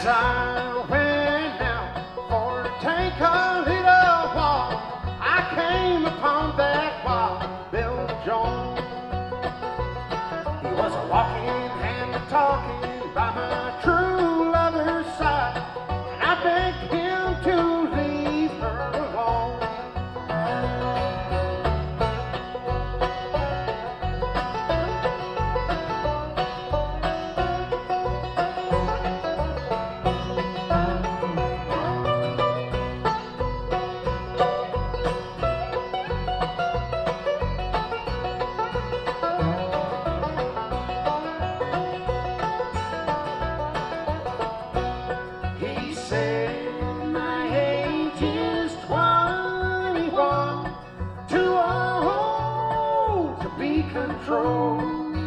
I went out for to take a little walk, I came upon that wild Bill Jones. He was a walking and a talking by my true lover's side, and I begged him to leave her alone. He said my age is 21, too old to be controlled.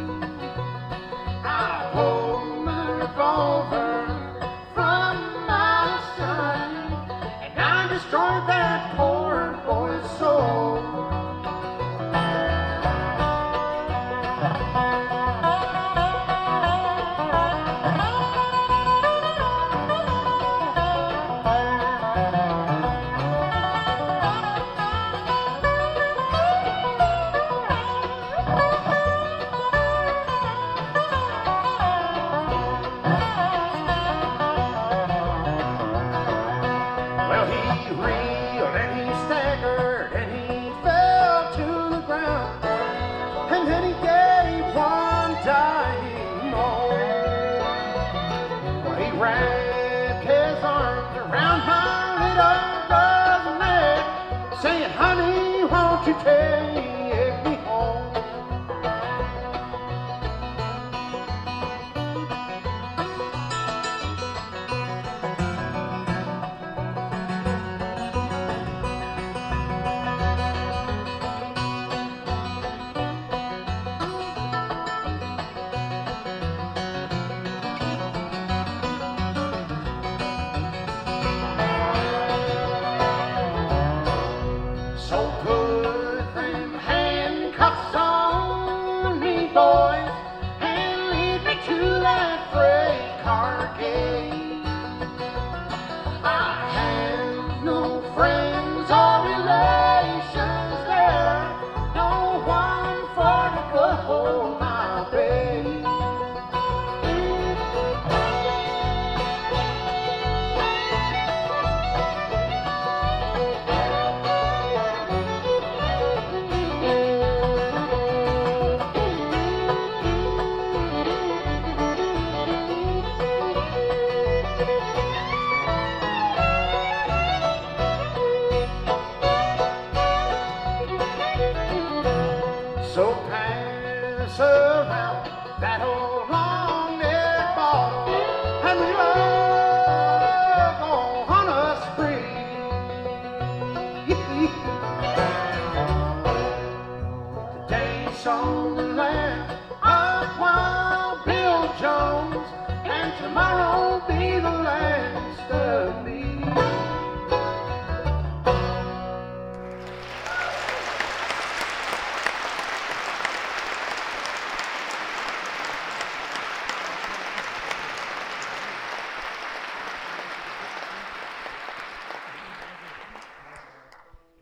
I pulled my revolver from my side, and I destroyed that poor boy's soul. Well, he reeled and he staggered and he fell to the ground, and then he gave one dying moan. Well, he wrapped his arms around my little girl's neck, saying, "Honey, won't you take me home?" So put them handcuffs on me, boys, and lead me to that freight car gate. I have no friends or relations there, no one for to go my way. So pass around that old long-neck bottle, and we all go on a spree. Today's on the land of Wild Bill Jones, and tomorrow